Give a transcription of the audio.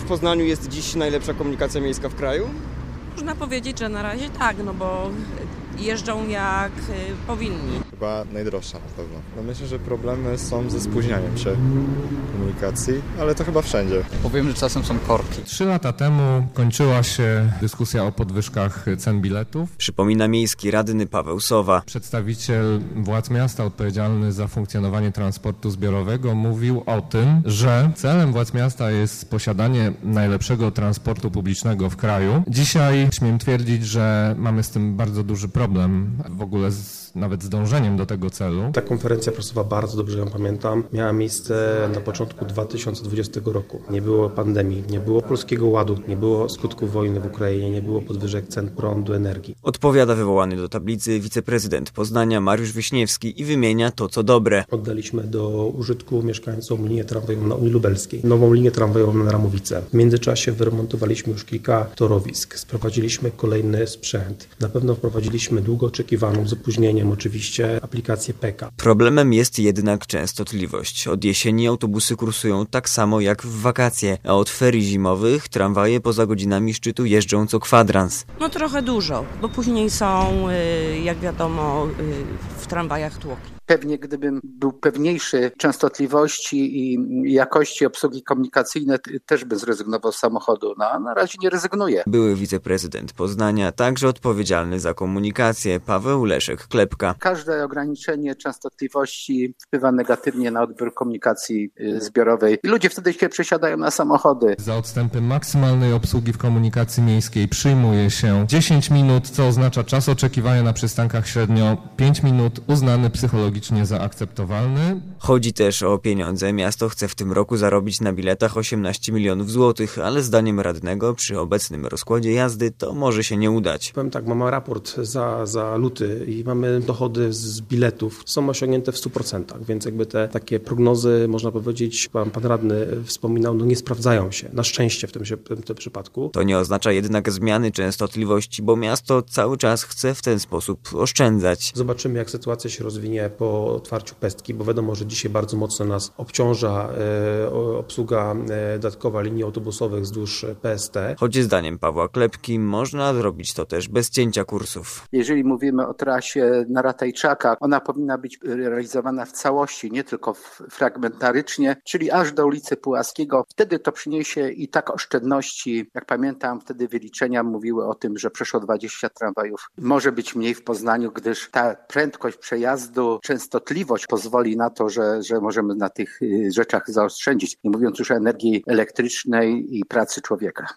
w Poznaniu jest dziś najlepsza komunikacja miejska w kraju? Można powiedzieć, że na razie tak, no bo jeżdżą jak powinni. Chyba najdroższa na pewno. No myślę, że problemy są ze spóźnianiem się komunikacji, ale to chyba wszędzie. Powiem, że czasem są korki. 3 lata temu kończyła się dyskusja o podwyżkach cen biletów. Przypomina miejski radny Paweł Sowa. Przedstawiciel władz miasta odpowiedzialny za funkcjonowanie transportu zbiorowego mówił o tym, że celem władz miasta jest posiadanie najlepszego transportu publicznego w kraju. Dzisiaj śmiem twierdzić, że mamy z tym bardzo duży problem w ogóle nawet z dążeniem do tego celu. Ta konferencja prasowa, bardzo dobrze ją pamiętam, miała miejsce na początku 2020 roku. Nie było pandemii, nie było Polskiego Ładu, nie było skutków wojny w Ukrainie, nie było podwyżek cen prądu, energii. Odpowiada wywołany do tablicy wiceprezydent Poznania Mariusz Wiśniewski i wymienia to, co dobre. Oddaliśmy do użytku mieszkańcom linię tramwajową na Unii Lubelskiej, nową linię tramwajową na Ramowice. W międzyczasie wyremontowaliśmy już kilka torowisk, sprowadziliśmy kolejny sprzęt. Na pewno wprowadziliśmy długo oczekiwaną, z opóźnieniem oczywiście, aplikację PEKA. Problemem jest jednak częstotliwość. Od jesieni autobusy kursują tak samo jak w wakacje, a od ferii zimowych tramwaje poza godzinami szczytu jeżdżą co kwadrans. No trochę dużo, bo później są, jak wiadomo, w tramwajach tłoki. Pewnie gdybym był pewniejszy częstotliwości i jakości obsługi komunikacyjnej, też bym zrezygnował z samochodu. No, a na razie nie rezygnuję. Były wiceprezydent Poznania, także odpowiedzialny za komunikację Paweł Leszek-Klepka. Każde ograniczenie częstotliwości wpływa negatywnie na odbiór komunikacji zbiorowej. I ludzie wtedy się przesiadają na samochody. Za odstępy maksymalnej obsługi w komunikacji miejskiej przyjmuje się 10 minut, co oznacza czas oczekiwania na przystankach średnio 5 minut, uznany psychologicznie za akceptowalny. Chodzi też o pieniądze. Miasto chce w tym roku zarobić na biletach 18 milionów złotych, ale zdaniem radnego przy obecnym rozkładzie jazdy to może się nie udać. Powiem tak, mamy raport za luty i mamy dochody z biletów, są osiągnięte w 100%, więc jakby te takie prognozy, można powiedzieć, pan radny wspominał, no nie sprawdzają się, na szczęście w tym przypadku. To nie oznacza jednak zmiany częstotliwości, bo miasto cały czas chce w ten sposób oszczędzać. Zobaczymy, jak sytuacja się rozwinie po otwarciu pestki, bo wiadomo, że dzisiaj bardzo mocno nas obciąża obsługa dodatkowa linii autobusowych wzdłuż PST. Choć zdaniem Pawła Klepki można zrobić to też bez cięcia kursów. Jeżeli mówimy o trasie na Ratajczaka, ona powinna być realizowana w całości, nie tylko fragmentarycznie, czyli aż do ulicy Pułaskiego. Wtedy to przyniesie i tak oszczędności. Jak pamiętam, wtedy wyliczenia mówiły o tym, że przeszło 20 tramwajów może być mniej w Poznaniu, gdyż ta prędkość przejazdu, częstotliwość pozwoli na to, że możemy na tych rzeczach zaoszczędzić. Nie mówiąc już o energii elektrycznej i pracy człowieka.